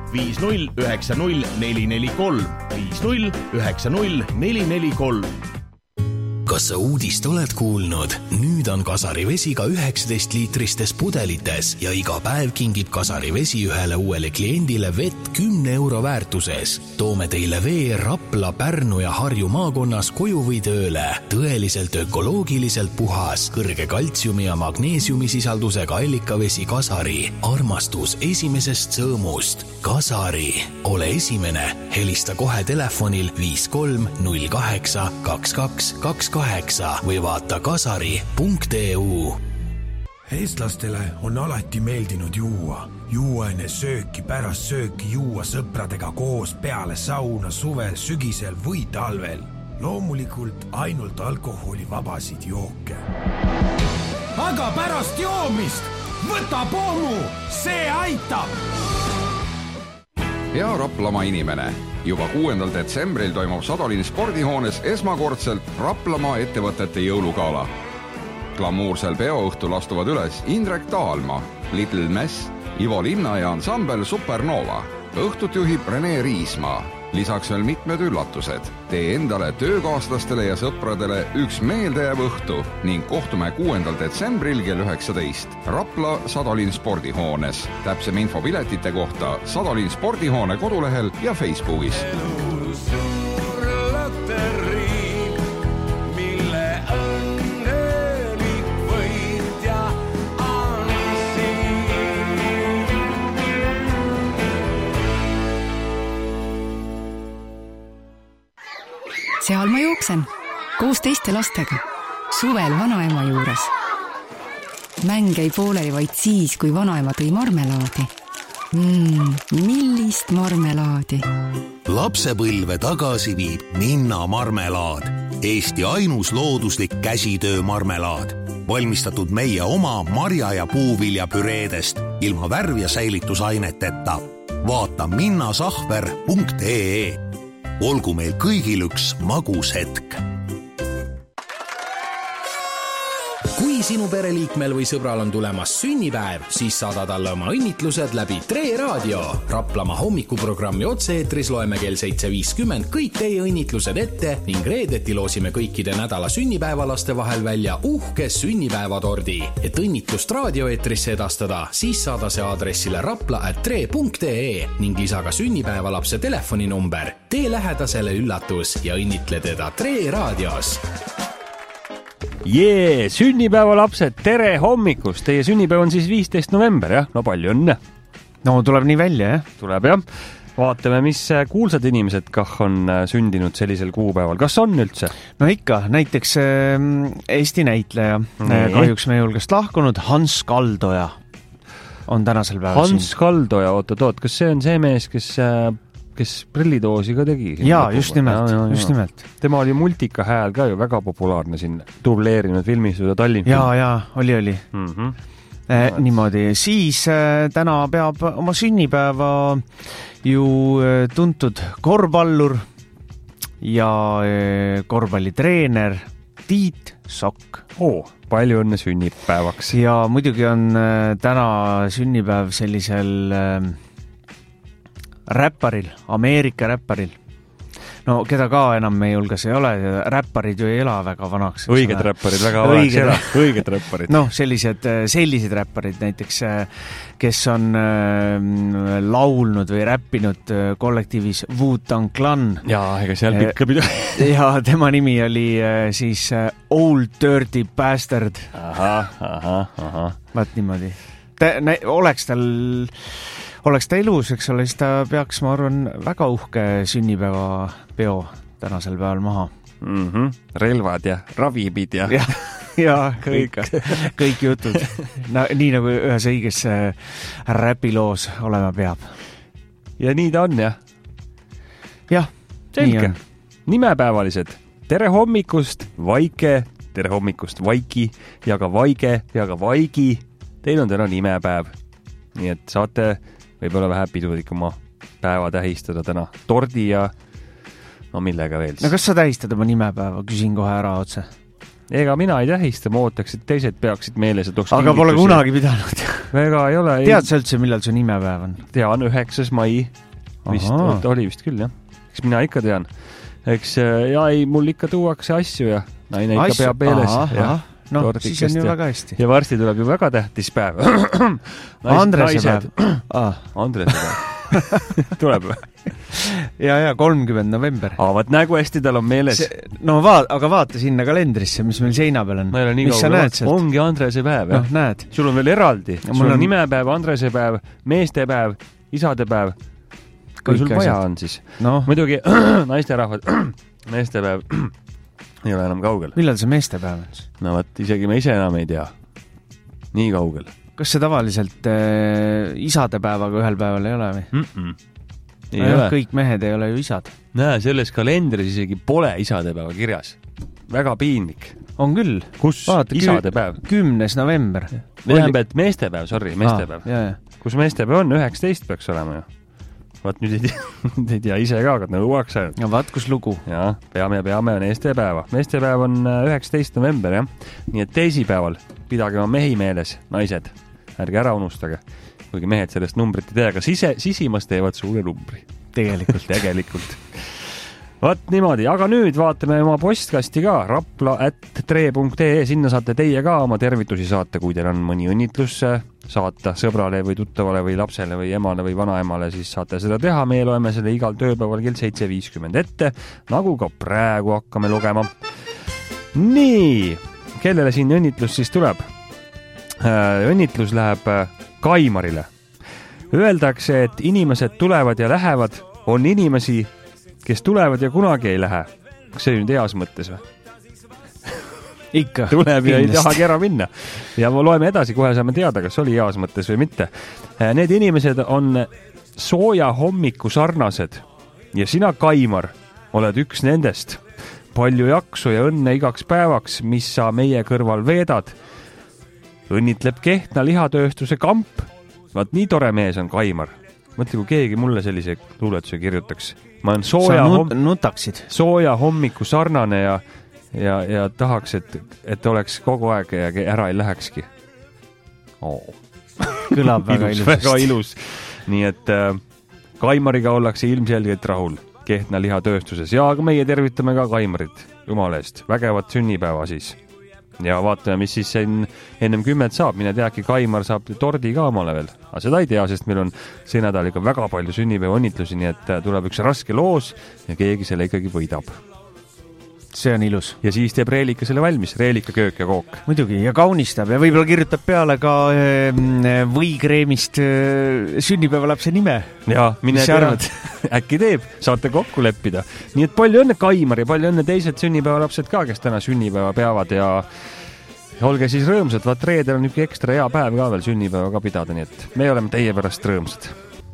[SPEAKER 8] 5090 443 5090 443.
[SPEAKER 11] Kas sa uudist oled kuulnud? Nüüd on Kasari vesi ka 19 liitristes pudelites ja iga päev kingib Kasari vesi ühele uuele kliendile vett 10 euro väärtuses. Toome teile vee Rapla, Pärnu ja Harju maakonnas koju või tööle. Tõeliselt ökoloogiliselt puhas, kõrge kaltsiumi ja magneesiumi sisaldusega allikavesi Kasari. Armastus esimesest sõõmust. Kasari. Ole esimene. Helista kohe telefonil 5308 2222 või vaata kasari.eu.
[SPEAKER 7] Eestlastele on alati meeldinud juua. Juua enne sööki, pärast sööki juua sõpradega koos peale sauna suvel, sügisel või talvel. Loomulikult ainult alkoholivabasid jooke. Aga pärast joomist võta pommu, see aitab!
[SPEAKER 6] Hea Raplamaa inimene, juba 6. detsembril toimub Sadolini spordihoones esmakordselt Raplamaa ettevõtete jõulugala. Glamuursel peoõhtul astuvad üles Indrek Taalma, Little Mess, Ivo Linna ja ansambel Supernova. Õhtut juhib Rene Riismaa. Lisaks veel mitmed üllatused. Tee endale, töökaaslastele ja sõpradele üks meeldejääv õhtu ning kohtume 6. detsembril kell 19. Rapla Sadolin spordihoones. Täpsem info piletite kohta Sadolin spordihoone kodulehel ja Facebookis.
[SPEAKER 12] Seal ma jooksen, koos teiste lastega, suvel vanaema juures. Mäng ei pooleli vaid siis, kui vanaema tõi marmelaadi. Millist marmelaadi?
[SPEAKER 11] Lapsepõlve tagasi viib Minna marmelaad. Eesti ainus looduslik käsitöö marmelaad. Valmistatud meie oma marja- ja puuvilja püreedest ilma värv- ja säilitusaineteta. Vaata minnasahver.ee. Olgu meil kõigil üks magus hetk.
[SPEAKER 13] Kui sinu pereliikmel või sõbral on tulemas sünnipäev, siis saada talle oma õnnitlused läbi Tre Raadio. Raplamaa hommikuprogrammi otse-eetris loeme kell 7.50 kõik teie õnnitlused ette ning reedeti loosime kõikide nädala sünnipäevalaste vahel välja uhke sünnipäevatordi. Et õnnitlust raadioeetrisse edastada, siis saada see aadressile rapla@tre.ee ning lisa ka sünnipäevalapse telefoninumber. Tee lähedasele üllatus ja õnnitle teda Tre Raadios.
[SPEAKER 3] Sünnipäevalapsed, tere hommikust! Teie sünnipäev on siis 15. november, jah? No palju õnne!
[SPEAKER 4] No tuleb nii välja, jah?
[SPEAKER 3] Tuleb, jah. Vaatame, mis kuulsad inimesed kah on sündinud sellisel kuupäeval. Kas on üldse?
[SPEAKER 4] No ikka, näiteks Eesti näitleja, kahjuks meie hulgast lahkunud, Hans Kaldoja on tänasel päeval
[SPEAKER 3] Hans Kaldoja, oot, kas see on see mees, kes prillidoosi ka tegi?
[SPEAKER 4] Jaa, just nimelt.
[SPEAKER 3] Tema oli multika hääl ka ju väga populaarne siin dubleerinud filmis või Tallinn.
[SPEAKER 4] Jaa, oli. Niimoodi. Siis täna peab oma sünnipäeva ju tuntud korvpallur ja korvpallitreener Tiit Sokk.
[SPEAKER 3] Palju õnne sünnipäevaks.
[SPEAKER 4] Ja muidugi on täna sünnipäev sellisel räpparil, Ameerika räpparil. No keda ka enam meie hulgas ei ole, räpparid ju ei ela väga vanaks.
[SPEAKER 3] Õiged räpparid väga vanaks ei ela, õiged räpparid.
[SPEAKER 4] No sellised räpparid näiteks, kes on laulnud või räppinud kollektiivis Wu-Tang Clan.
[SPEAKER 3] Jaa, ega seal pikka pidu.
[SPEAKER 4] Ja tema nimi oli siis Old Dirty Bastard.
[SPEAKER 3] Ahah.
[SPEAKER 4] Vaat niimoodi. Oleks ta elus, eks ole, siis ta peaks, ma arvan, väga uhke sünnipäevapeo tänasel päeval maha.
[SPEAKER 3] Relvad ja ravimid ja...
[SPEAKER 4] Ja kõik jutud. Nii nagu ühes õiges räpiloos olema peab.
[SPEAKER 3] Ja nii ta on, jah?
[SPEAKER 4] Jah,
[SPEAKER 3] selge. Nimepäevalised. Tere hommikust, Vaike. Tere hommikust, Vaiki. Ja ka Vaige ja ka Vaigi. Teil on täna nimepäev. Nii et saate... võib-olla vähe pidulikuma päeva tähistada täna tordi ja no millega veel.
[SPEAKER 4] No kas sa tähistad oma nimepäeva? Küsin kohe ära otse.
[SPEAKER 3] Ega mina ei tähista, ma ootaks, et teised peaksid meeles.
[SPEAKER 4] Aga pole kunagi pidanud.
[SPEAKER 3] Väga ei ole.
[SPEAKER 4] Tead sa üldse, millal su nimepäev on?
[SPEAKER 3] Tean, 9. mai. Oli vist küll, jah. Eks mina ikka tean. Eks mul ikka tuuakse asju ja naine ikka peab meeles.
[SPEAKER 4] No, siis on ju väga hästi.
[SPEAKER 3] Ja varsti tuleb ju väga tähtis päev.
[SPEAKER 4] Andrese päev.
[SPEAKER 3] Andrese päev. Tuleb või?
[SPEAKER 4] Ja 30. november.
[SPEAKER 3] Vaat nägu hästi tal on meeles.
[SPEAKER 4] Aga vaata sinna kalendrisse, mis meil seina peal on. Mis sa näed sealt?
[SPEAKER 3] Ongi Andrese päev.
[SPEAKER 4] No, näed.
[SPEAKER 3] Sul on veel eraldi. Sul on nimepäev, Andrese päev, meestepäev, isadepäev. Kui sul vaja on siis. Muidugi naisterahvad, meestepäev ei ole enam kaugel.
[SPEAKER 4] Millal see meestepäev on?
[SPEAKER 3] No vaat, isegi me ise enam ei tea. Nii kaugel. Kas
[SPEAKER 4] see tavaliselt isadepäevaga ühel päeval ei ole või? Ei ole. Kõik mehed ei ole ju isad.
[SPEAKER 3] Näe, selles kalendris isegi pole isadepäeva kirjas. Väga piinlik.
[SPEAKER 4] On küll.
[SPEAKER 3] Kus isadepäev?
[SPEAKER 4] 10. november.
[SPEAKER 3] Tähendab, et meestepäev, meestepäev. Kus meestepäev on? 19 peaks olema ju. Vaat nüüd ei tea ise ka, aga nõuaks ainult.
[SPEAKER 4] Ja vaat kus lugu.
[SPEAKER 3] Ja, peame meestepäeva. Meestepäev on 19. november, jah. Nii et teisipäeval pidage oma mehi meeles, naised. Ärge ära unustage. Kuigi mehed sellest numbrit ei tea, aga sisimas teevad suure numbri.
[SPEAKER 4] Tegelikult.
[SPEAKER 3] Vot niimoodi, aga nüüd vaatame oma postkasti ka, rapla@tre.ee, sinna saate teie ka oma tervitusi saata, kui teil on mõni õnnitlus saata sõbrale või tuttavale või lapsele või emale või vanaemale, siis saate seda teha. Meie loeme selle igal tööpäeval kell 7.50 ette, nagu ka praegu hakkame lugema. Nii, kellele siin õnnitlus siis tuleb? Õnnitlus läheb Kaimarile. Öeldakse, et inimesed tulevad ja lähevad, on inimesi, kes tulevad ja kunagi ei lähe. Kas see nüüd heas mõttes või?
[SPEAKER 4] Ikka.
[SPEAKER 3] Tuleb ja ei tahagi ära minna. Ja loeme edasi, kohe saame teada, kas oli heas mõttes või mitte. Need inimesed on sooja hommiku sarnased ja sina, Kaimar, oled üks nendest. Palju jaksu ja õnne igaks päevaks, mis sa meie kõrval veedad. Õnnitleb Kehtna lihatööstuse kamp. Vaat nii tore mees on Kaimar. Mõtle, kui keegi mulle sellise luuletuse kirjutaks. Ma olen sooja hommiku sarnane ja tahaks, et oleks kogu aeg ja ära ei lähekski.
[SPEAKER 4] Kõlab väga ilus.
[SPEAKER 3] Väga ilus. Nii et Kaimariga ollakse ilmselgelt rahul Kehtna lihatööstuses. Ja aga meie tervitame ka Kaimarit jumala eest. Vägevat sünnipäeva siis. Ja vaatame, mis siis ennem 10 saab. Mine teadki, Kaimar saab tordi ka omale veel. Aga seda ei tea, sest meil on see nädal ikka väga palju sünnipäeva õnnitlusi, nii et tuleb üks raske loos ja keegi selle ikkagi võidab.
[SPEAKER 4] See on ilus.
[SPEAKER 3] Ja siis teeb Reelika selle valmis. Reelika köök ja kook.
[SPEAKER 4] Muidugi, ja kaunistab ja võib-olla kirjutab peale ka võikreemist sünnipäevalapse nime.
[SPEAKER 3] Ja, mine tead, äkki teeb. Saate kokku leppida. Nii et palju õnne Kaimar ja palju õnne teised sünnipäevalapsed ka, kes täna sünnipäeva peavad ja olge siis rõõmsad. Vaat reedel on üks ekstra hea päev ka veel sünnipäeva ka pidada, nii et me oleme teie pärast rõõmsad.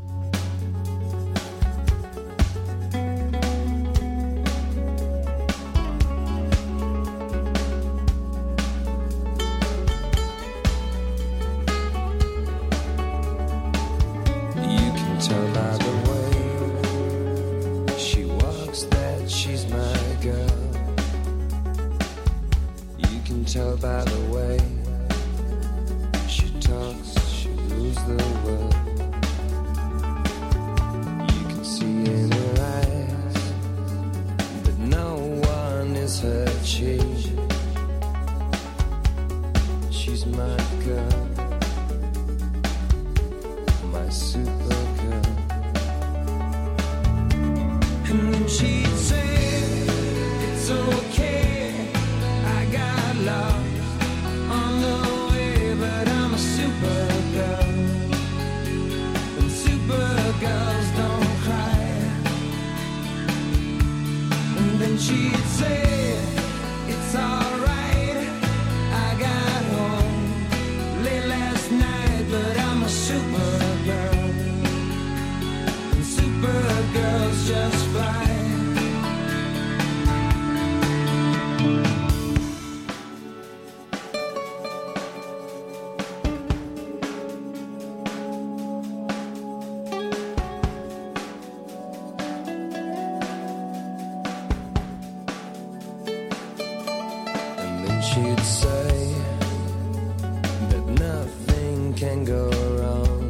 [SPEAKER 10] She'd say that nothing can go wrong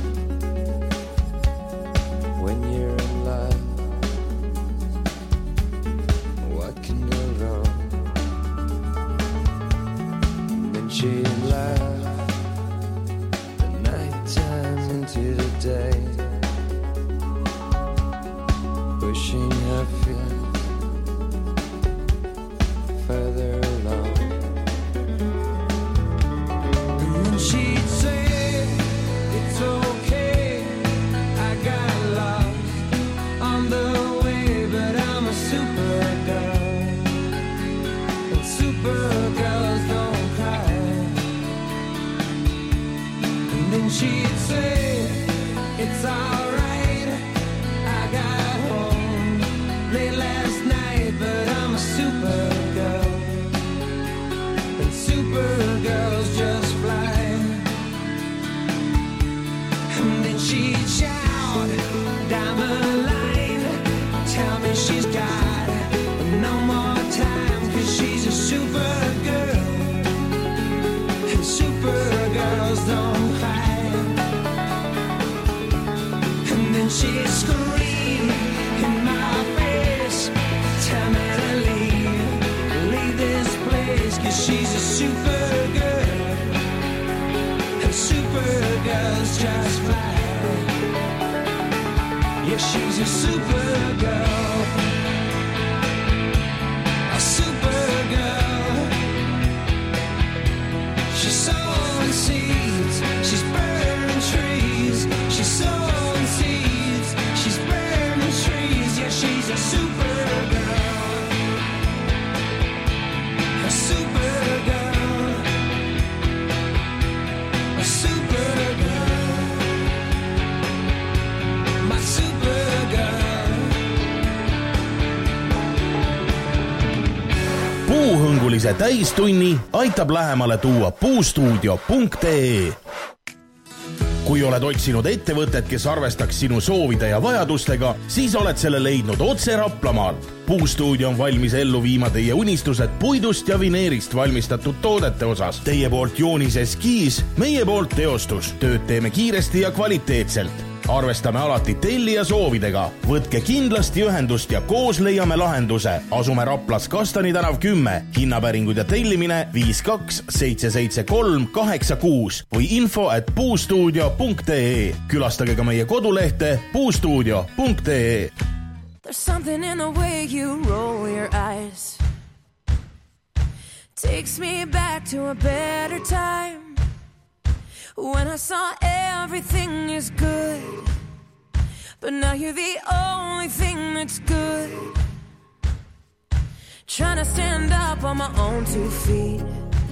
[SPEAKER 10] when you're in love. What can go wrong? Then she'd laugh the night time into the day, pushing her feet further along. She'd say, it's okay, I got lost on the way, but I'm a supergirl, and supergirls don't cry. And then she'd say, it's alright, I got home late last night, but I'm a supergirl, and supergirls just fly. She'd shout down the line, tell me she's got no more time, 'cause she's a supergirl, and supergirls don't cry. And then she'd scream supergirl. A supergirl. She's sowing seeds, she's burning trees. She's sowing seeds, she's burning trees. Yeah, she's a supergirl. A supergirl. A supergirl. My supergirl.
[SPEAKER 8] Puuhõngulise täistunni aitab lähemale tuua puustuudio.ee. Kui oled otsinud ettevõtet, kes arvestaks sinu soovide ja vajadustega, siis oled selle leidnud otse Raplamaalt. Puustuudio on valmis ellu viima teie unistused puidust ja vineerist valmistatud toodete osas. Teie poolt joonis eskiis, meie poolt teostus. Tööd teeme kiiresti ja kvaliteetselt. Arvestame alati tellija soovidega. Võtke kindlasti ühendust ja koos leiame lahenduse. Asume Raplas Kastani tänav 10. Hinnapäringud ja tellimine 52 773 86 või info@puustuudio.ee. Külastage ka meie kodulehte puustuudio.ee.
[SPEAKER 14] There's something in the way you roll your eyes. Takes me back to a better time. When I saw everything is good, but now you're the only thing that's good. Trying to stand up on my own 2 feet.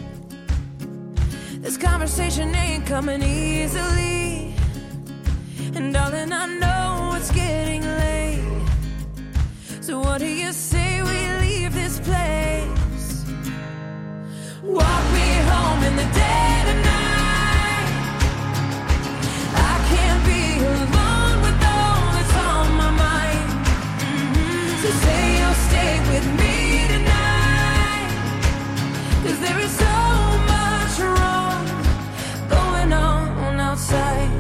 [SPEAKER 14] This conversation ain't coming easily. And darling, I know it's getting late. So what do you say we leave this place? Walk me home in the dead of night. Alone with all that's on my mind. So say you'll stay with me tonight. 'Cause there is so much wrong going on outside.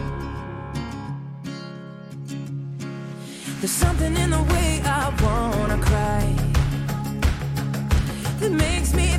[SPEAKER 14] There's something in the way I wanna cry that makes me